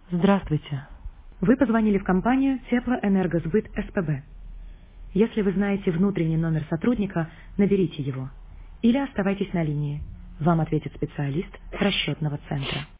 Здравствуйте. Вы позвонили в компанию Теплоэнергосбыт СПБ. Если вы знаете внутренний номер сотрудника, наберите его. Или оставайтесь на линии. Вам ответит специалист расчетного центра.